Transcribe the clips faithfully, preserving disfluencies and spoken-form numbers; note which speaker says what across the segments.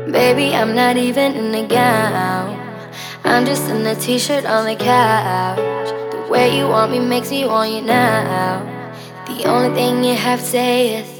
Speaker 1: Baby, I'm not even in a gown. I'm just in a t-shirt on the couch. The way you want me makes me want you now. The only thing you have to say is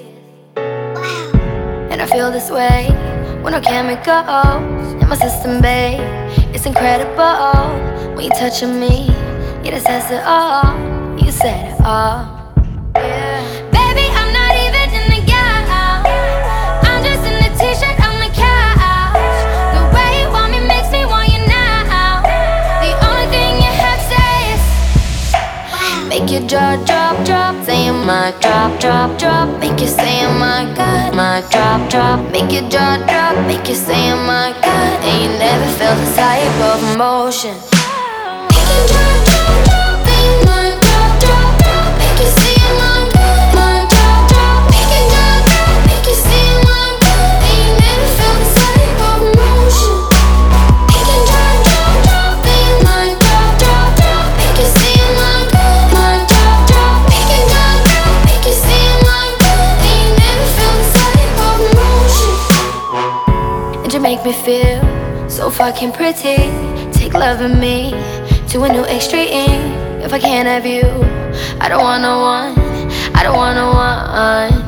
Speaker 1: wow. And I feel this way with no chemicals in my system, babe. It's incredible when you touching me. Yeah, that says it all. You said it all. Yeah. Baby, I'm not even in the gown. I'm just in a t-shirt on the couch. The way you want me makes me want you now. The only thing you have to say is wow. Make your jaw drop, drop. Saying my drop, drop, drop. Make you say oh my God. My drop, drop. Make your jaw drop. Make you say oh my God. And you never felt this type of emotion. Make your jaw drop, drop. Saying my drop, drop, drop. Make you say oh my God. My drop, drop. Make your jaw drop. Make you say oh my God. And you never felt this type of emotion. Make your jaw drop, drop. Saying my drop, drop, drop. Make you say oh my God. My drop, drop. Make your jaw drop. Make you say oh my God. And you never felt this type of emotion. And you make me feel so fucking pretty. Take love in me to a new extreme. If I can't have you, I don't want no one. I don't want no one.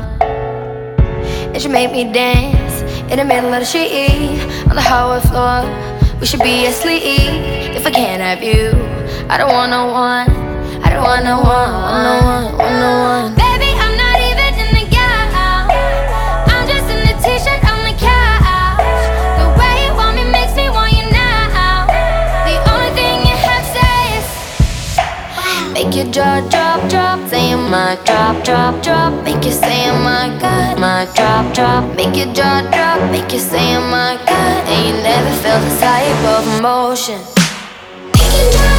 Speaker 1: And you make me dance in the middle of the street on the hardwood floor. We should be asleep. If I can't have you, I don't want no one. I don't want no one. Want no one. Want no one. Baby, I'm not even in the gown. I'm just in a t-shirt on the couch. The way you want me makes me want you now. The only thing you have to say is wow. Make your jaw drop, drop. Saying my drop, drop, drop. Make you say oh my God. My drop, drop. Make your jaw drop. Make you say oh my God. And you never felt this type of emotion. Make your jaw